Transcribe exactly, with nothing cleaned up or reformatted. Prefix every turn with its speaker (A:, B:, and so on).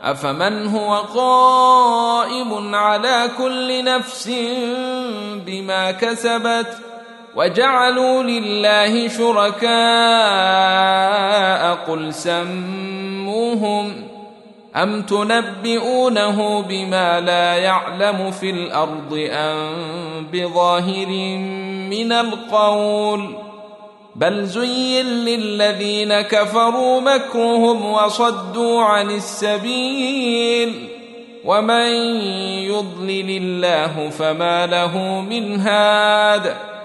A: أفمن هو قائم على كل نفس بما كسبت وجعلوا لله شركاء قل سموهم أم تنبئونه بما لا يعلم في الأرض أم بظاهر من القول بل زين للذين كفروا مكرهم وصدوا عن السبيل ومن يضلل الله فما له من هاد